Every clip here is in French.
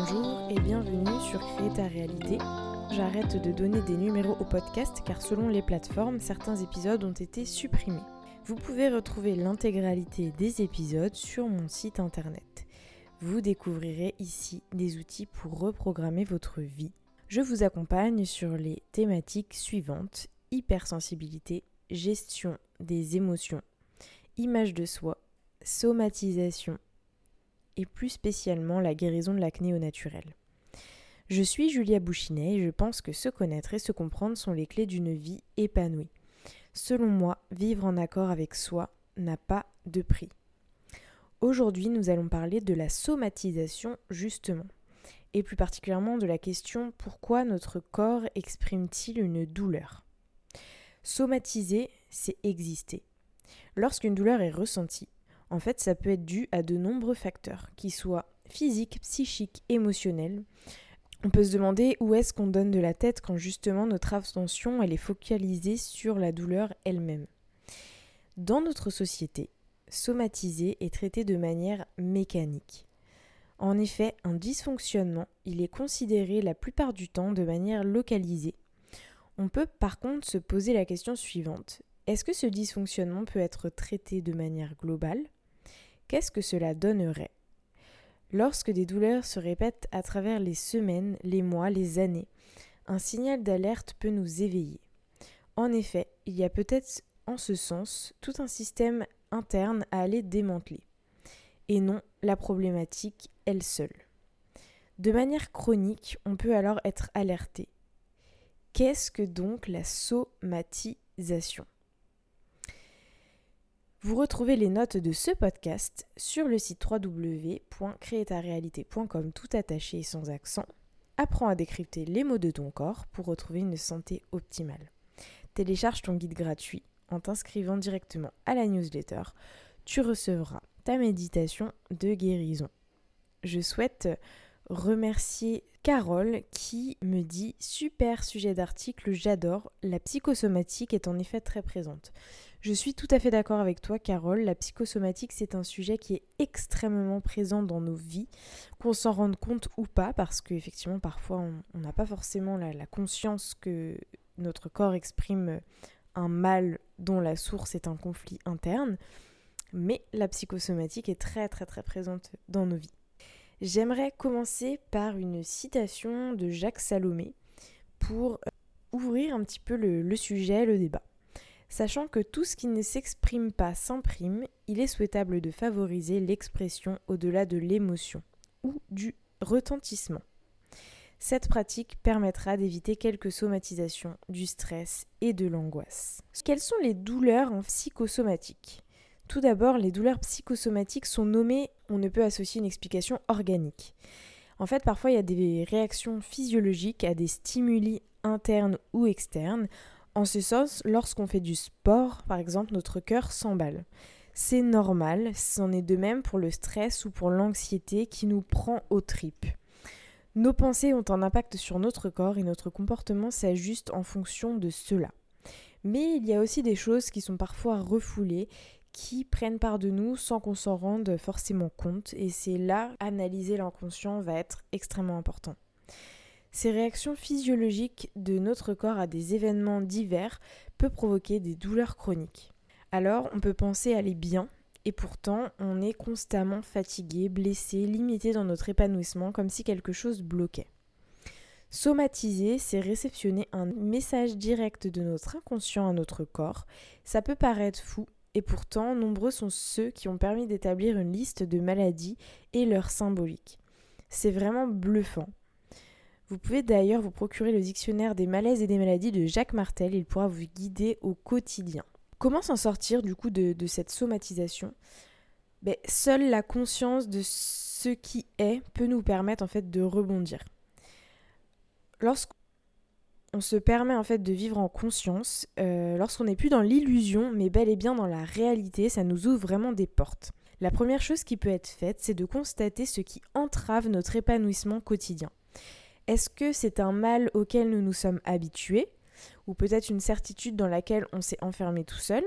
Bonjour et bienvenue sur Créer ta réalité. J'arrête de donner des numéros au podcast car selon les plateformes, certains épisodes ont été supprimés. Vous pouvez retrouver l'intégralité des épisodes sur mon site internet. Vous découvrirez ici des outils pour reprogrammer votre vie. Je vous accompagne sur les thématiques suivantes: hypersensibilité, gestion des émotions, image de soi, somatisation et plus spécialement la guérison de l'acné au naturel. Je suis Julia Bouchinet et je pense que se connaître et se comprendre sont les clés d'une vie épanouie. Selon moi, vivre en accord avec soi n'a pas de prix. Aujourd'hui, nous allons parler de la somatisation justement, et plus particulièrement de la question pourquoi notre corps exprime-t-il une douleur ? Somatiser, c'est exister. Lorsqu'une douleur est ressentie, en fait, ça peut être dû à de nombreux facteurs, qu'ils soient physiques, psychiques, émotionnels. On peut se demander où est-ce qu'on donne de la tête quand justement notre attention elle est focalisée sur la douleur elle-même. Dans notre société, somatiser est traité de manière mécanique. En effet, un dysfonctionnement, il est considéré la plupart du temps de manière localisée. On peut par contre se poser la question suivante. Est-ce que ce dysfonctionnement peut être traité de manière globale ? Qu'est-ce que cela donnerait ? Lorsque des douleurs se répètent à travers les semaines, les mois, les années, un signal d'alerte peut nous éveiller. En effet, il y a peut-être en ce sens tout un système interne à aller démanteler, et non la problématique elle seule. De manière chronique, on peut alors être alerté. Qu'est-ce que donc la somatisation ? Vous retrouvez les notes de ce podcast sur le site www.créertarealité.com tout attaché et sans accent. Apprends à décrypter les mots de ton corps pour retrouver une santé optimale. Télécharge ton guide gratuit en t'inscrivant directement à la newsletter. Tu recevras ta méditation de guérison. Je souhaite remercier Carole qui me dit « Super sujet d'article, j'adore, la psychosomatique est en effet très présente ». Je suis tout à fait d'accord avec toi Carole, la psychosomatique c'est un sujet qui est extrêmement présent dans nos vies, qu'on s'en rende compte ou pas, parce qu'effectivement parfois on n'a pas forcément la conscience que notre corps exprime un mal dont la source est un conflit interne, mais la psychosomatique est très très très présente dans nos vies. J'aimerais commencer par une citation de Jacques Salomé pour ouvrir un petit peu le sujet, le débat. Sachant que tout ce qui ne s'exprime pas s'imprime, il est souhaitable de favoriser l'expression au-delà de l'émotion ou du retentissement. Cette pratique permettra d'éviter quelques somatisations, du stress et de l'angoisse. Quelles sont les douleurs en psychosomatique ? Tout d'abord, les douleurs psychosomatiques sont nommées, on ne peut associer une explication organique. En fait, parfois il y a des réactions physiologiques à des stimuli internes ou externes. En ce sens, lorsqu'on fait du sport, par exemple, notre cœur s'emballe. C'est normal, c'en est de même pour le stress ou pour l'anxiété qui nous prend aux tripes. Nos pensées ont un impact sur notre corps et notre comportement s'ajuste en fonction de cela. Mais il y a aussi des choses qui sont parfois refoulées, qui prennent part de nous sans qu'on s'en rende forcément compte. Et c'est là, analyser l'inconscient va être extrêmement important. Ces réactions physiologiques de notre corps à des événements divers peuvent provoquer des douleurs chroniques. Alors, on peut penser aller bien, et pourtant, on est constamment fatigué, blessé, limité dans notre épanouissement, comme si quelque chose bloquait. Somatiser, c'est réceptionner un message direct de notre inconscient à notre corps. Ça peut paraître fou, et pourtant, nombreux sont ceux qui ont permis d'établir une liste de maladies et leur symbolique. C'est vraiment bluffant. Vous pouvez d'ailleurs vous procurer le dictionnaire des malaises et des maladies de Jacques Martel, il pourra vous guider au quotidien. Comment s'en sortir du coup de cette somatisation ? Seule la conscience de ce qui est peut nous permettre en fait de rebondir. Lorsqu'on se permet en fait de vivre en conscience, lorsqu'on n'est plus dans l'illusion mais bel et bien dans la réalité, ça nous ouvre vraiment des portes. La première chose qui peut être faite, c'est de constater ce qui entrave notre épanouissement quotidien. Est-ce que c'est un mal auquel nous nous sommes habitués, ou peut-être une certitude dans laquelle on s'est enfermé tout seul,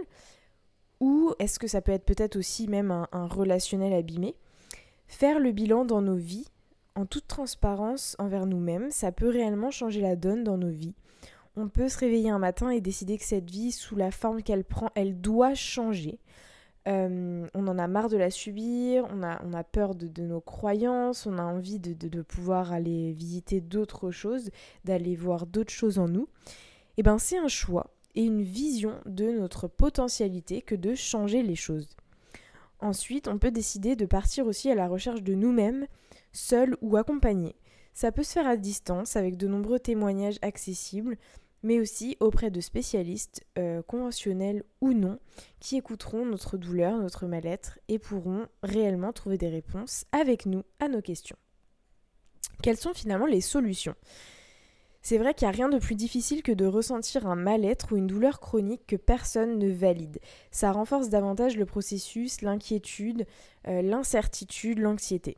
ou est-ce que ça peut être peut-être aussi même un relationnel abîmé ? Faire le bilan dans nos vies En toute transparence envers nous-mêmes, ça peut réellement changer la donne dans nos vies. On peut se réveiller un matin et décider que cette vie, sous la forme qu'elle prend, elle doit changer. On en a marre de la subir, on a peur de nos croyances, on a envie de pouvoir aller visiter d'autres choses, d'aller voir d'autres choses en nous. Et ben c'est un choix et une vision de notre potentialité que de changer les choses. Ensuite, on peut décider de partir aussi à la recherche de nous-mêmes, seuls ou accompagnés. Ça peut se faire à distance avec de nombreux témoignages accessibles, mais aussi auprès de spécialistes, conventionnels ou non, qui écouteront notre douleur, notre mal-être et pourront réellement trouver des réponses avec nous à nos questions. Quelles sont finalement les solutions ? C'est vrai qu'il n'y a rien de plus difficile que de ressentir un mal-être ou une douleur chronique que personne ne valide. Ça renforce davantage le processus, l'inquiétude, l'incertitude, l'anxiété.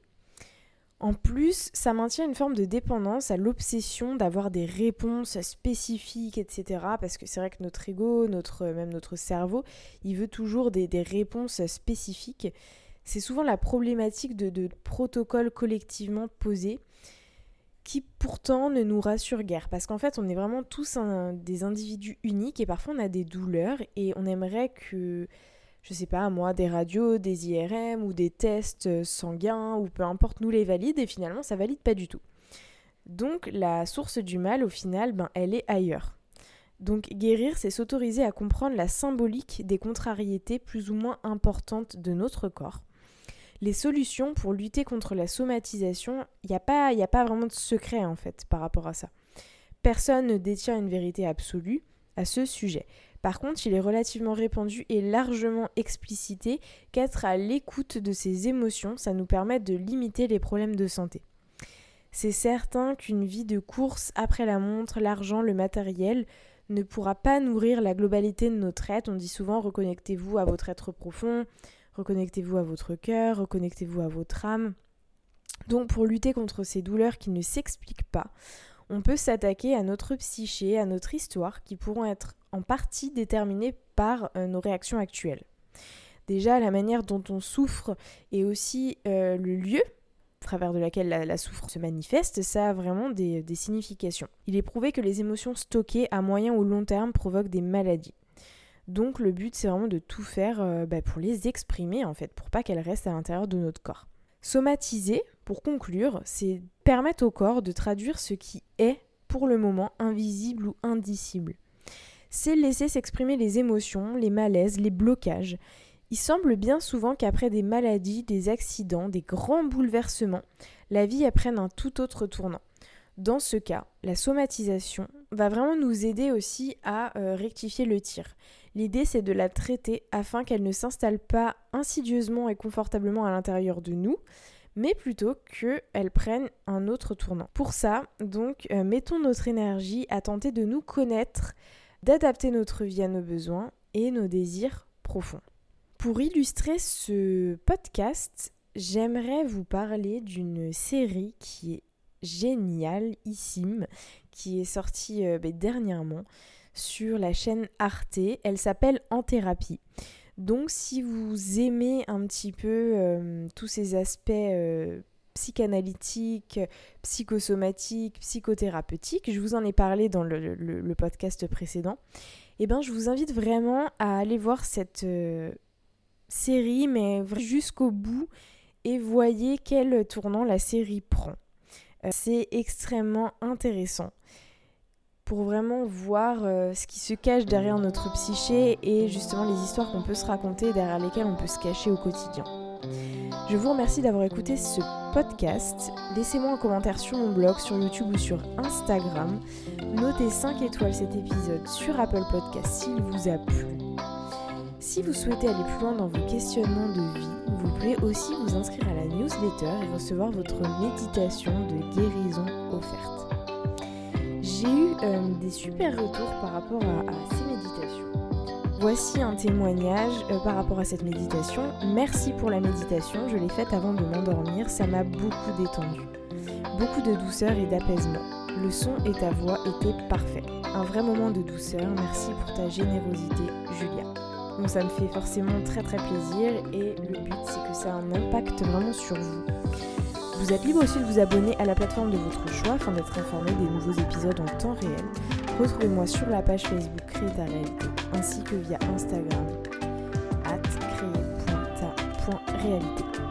En plus, ça maintient une forme de dépendance à l'obsession d'avoir des réponses spécifiques, etc. Parce que c'est vrai que notre ego, même notre cerveau, il veut toujours des réponses spécifiques. C'est souvent la problématique de protocoles collectivement posés qui pourtant ne nous rassurent guère. Parce qu'en fait, on est vraiment tous des individus uniques et parfois on a des douleurs et on aimerait que... je sais pas moi, des radios, des IRM ou des tests sanguins ou peu importe nous les valide et finalement ça valide pas du tout. Donc la source du mal au final, elle est ailleurs. Donc guérir, c'est s'autoriser à comprendre la symbolique des contrariétés plus ou moins importantes de notre corps. Les solutions pour lutter contre la somatisation, il n'y a pas vraiment de secret en fait par rapport à ça. Personne ne détient une vérité absolue à ce sujet. Par contre, il est relativement répandu et largement explicité qu'être à l'écoute de ses émotions, ça nous permet de limiter les problèmes de santé. C'est certain qu'une vie de course après la montre, l'argent, le matériel ne pourra pas nourrir la globalité de notre être. On dit souvent reconnectez-vous à votre être profond, reconnectez-vous à votre cœur, reconnectez-vous à votre âme. Donc pour lutter contre ces douleurs qui ne s'expliquent pas, on peut s'attaquer à notre psyché, à notre histoire, qui pourront être en partie déterminées par nos réactions actuelles. Déjà, la manière dont on souffre et aussi le lieu à travers de laquelle la souffrance se manifeste, ça a vraiment des significations. Il est prouvé que les émotions stockées à moyen ou long terme provoquent des maladies. Donc le but, c'est vraiment de tout faire pour les exprimer, en fait, pour pas qu'elles restent à l'intérieur de notre corps. Somatiser, pour conclure, c'est permettre au corps de traduire ce qui est, pour le moment, invisible ou indicible. C'est laisser s'exprimer les émotions, les malaises, les blocages. Il semble bien souvent qu'après des maladies, des accidents, des grands bouleversements, la vie prenne un tout autre tournant. Dans ce cas, la somatisation va vraiment nous aider aussi à rectifier le tir. L'idée, c'est de la traiter afin qu'elle ne s'installe pas insidieusement et confortablement à l'intérieur de nous, mais plutôt qu'elle prenne un autre tournant. Pour ça, donc, mettons notre énergie à tenter de nous connaître, d'adapter notre vie à nos besoins et nos désirs profonds. Pour illustrer ce podcast, j'aimerais vous parler d'une série qui est génialissime, qui est sortie dernièrement sur la chaîne Arte. Elle s'appelle En Thérapie. Donc si vous aimez un petit peu tous ces aspects psychanalytiques, psychosomatiques, psychothérapeutiques, je vous en ai parlé dans le podcast précédent, je vous invite vraiment à aller voir cette série, mais jusqu'au bout, et voyez quel tournant la série prend. C'est extrêmement intéressant pour vraiment voir ce qui se cache derrière notre psyché et justement les histoires qu'on peut se raconter, derrière lesquelles on peut se cacher au quotidien. Je vous remercie d'avoir écouté ce podcast. Laissez-moi un commentaire sur mon blog, sur YouTube ou sur Instagram. Notez 5 étoiles cet épisode sur Apple Podcast s'il vous a plu. Si vous souhaitez aller plus loin dans vos questionnements de vie, vous pouvez aussi vous inscrire à la newsletter et recevoir votre méditation de guérison offerte. J'ai eu des super retours par rapport à ces méditations. Voici un témoignage par rapport à cette méditation. Merci pour la méditation, je l'ai faite avant de m'endormir, ça m'a beaucoup détendue. Beaucoup de douceur et d'apaisement. Le son et ta voix étaient parfaits. Un vrai moment de douceur, merci pour ta générosité, Julia. Donc ça me fait forcément très très plaisir et le but c'est que ça a un impact vraiment sur vous. Vous êtes libre aussi de vous abonner à la plateforme de votre choix afin d'être informé des nouveaux épisodes en temps réel. Retrouvez-moi sur la page Facebook Créer ta réalité ainsi que via Instagram @créer.ta.réalité.